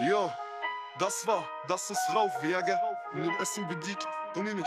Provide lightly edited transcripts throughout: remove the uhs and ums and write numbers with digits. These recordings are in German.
Yo, das ist Rauf, Jäger. Und im Essen bedient, Dominik.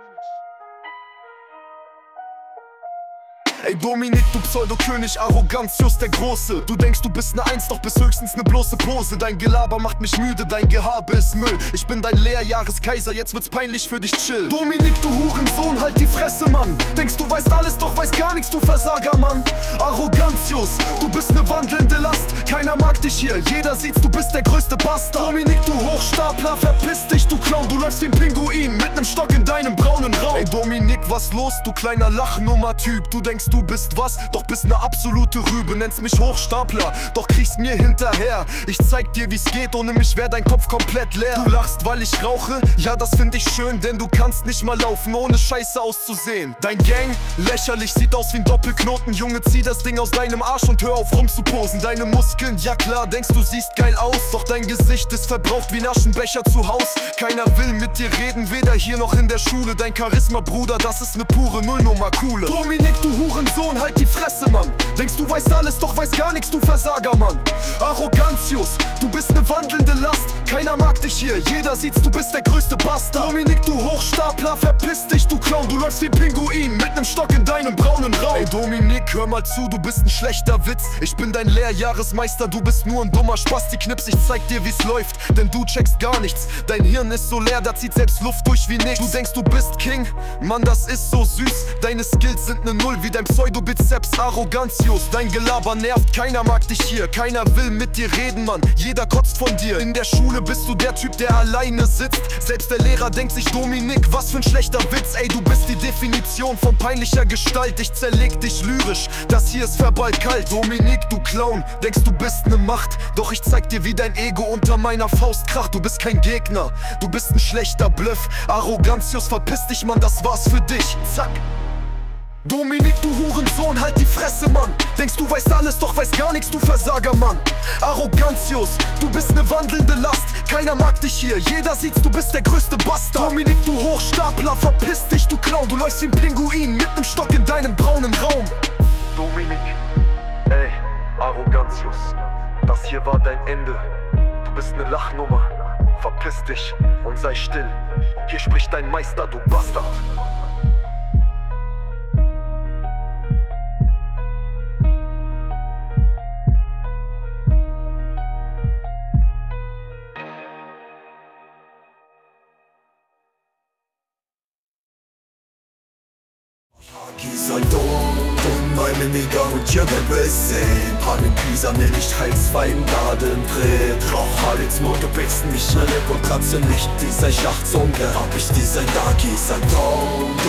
Ey Dominik, du Pseudo-König, Arrogantius der Große. Du denkst, du bist ne Eins, doch bist höchstens ne bloße Pose. Dein Gelaber macht mich müde, dein Gehabe ist Müll. Ich bin dein Lehrjahreskaiser, jetzt wird's peinlich für dich, chill. Dominik, du Hurensohn, halt die Fresse, Mann. Denkst, du weißt alles, doch weißt gar nichts, du Versager, Mann. Arrogantius, du bist ne wandelnde Last. Keiner mag dich hier, jeder sieht's, du bist der größte Bastard. Dominik, du Hochstapler, verpiss dich, du Clown. Du läufst wie ein Pinguin mit nem Stock in deinem braunen Raum. Ey Dominik, was los, du kleiner Lachnummer-Typ. Du denkst, du bist was, doch bist ne absolute Rübe. Nennst mich Hochstapler, doch kriegst mir hinterher. Ich zeig dir, wie's geht, ohne mich wär dein Kopf komplett leer. Du lachst, weil ich rauche, ja das find ich schön. Denn du kannst nicht mal laufen, ohne scheiße auszusehen. Dein Gang, lächerlich, sieht aus wie ein Doppelknoten. Junge, zieh das Ding aus deinem Arsch und hör auf rumzuposen. Deine Muskeln, ja klar, denkst du siehst geil aus. Doch dein Gesicht ist verbraucht wie ein Aschenbecher zu Haus. Keiner will mit dir reden, weder hier noch in der Schule. Dein Charisma, Bruder, das ist ne pure Nullnummer, coole. Dominik, du Hurensohn, halt die Fresse, Mann. Denkst du weißt alles, doch weißt gar nichts, du Versager, Mann. Arrogantius, du bist ne wandelnde Last. Keiner mag dich hier, jeder sieht's, du bist der größte Bastard. Dominik, du Hochstapler, verpiss dich, du Clown. Du läufst wie ein Pinguin mit nem Stock in deinem braunen Raum. Ey Dominik, hör mal zu, du bist ein schlechter Witz. Ich bin dein Lehrjahresmeister, du bist nur ein dummer Spaß. Die Knips, ich zeig dir, wie's läuft, denn du checkst gar nichts. Dein Hirn ist so leer, da zieht selbst Luft durch wie nichts. Du denkst, du bist King, Mann, das ist so süß. Deine Skills sind ne Null wie dein Pseudo-Bizeps. Arrogantius, dein Gelaber nervt, keiner mag dich hier. Keiner will mit dir reden, Mann, jeder kotzt von dir. In der Schule bist du der Typ, der alleine sitzt. Selbst der Lehrer denkt sich, Dominik, was für ein schlechter Witz. Ey, du bist die Definition von peinlicher Gestalt. Ich zerleg dich lyrisch, das hier ist verbal kalt. Dominik, du Clown, denkst du bist ne Macht. Doch ich zeig dir, wie dein Ego unter meiner Faust kracht. Du bist kein Gegner, du bist ein schlechter Bluff. Arrogantius, verpiss dich, Mann, das war's für dich. Zack. Dominik, du Hurensohn, halt die Fresse, Mann. Denkst du weißt alles, doch weißt gar nichts, du Versager, Mann. Arrogantius, du bist ne wandelnde Last. Keiner mag dich hier, jeder sieht's, du bist der größte Bastard. Dominik, du Hochstapler, verpiss dich, du Clown. Du läufst wie ein Pinguin mit nem Stock in deinem braunen Raum. Dominik, ey, Arrogantius, das hier war dein Ende. Du bist ne Lachnummer, verpiss dich und sei still. Hier spricht dein Meister, du Bastard. Gönce bebesin Hani pisane nicht Heilswein Daden dreht Doch Halitz Motto besten mich schnell und kratze nicht dieser Schachzunge Hab ich dieser Dagi sein Traum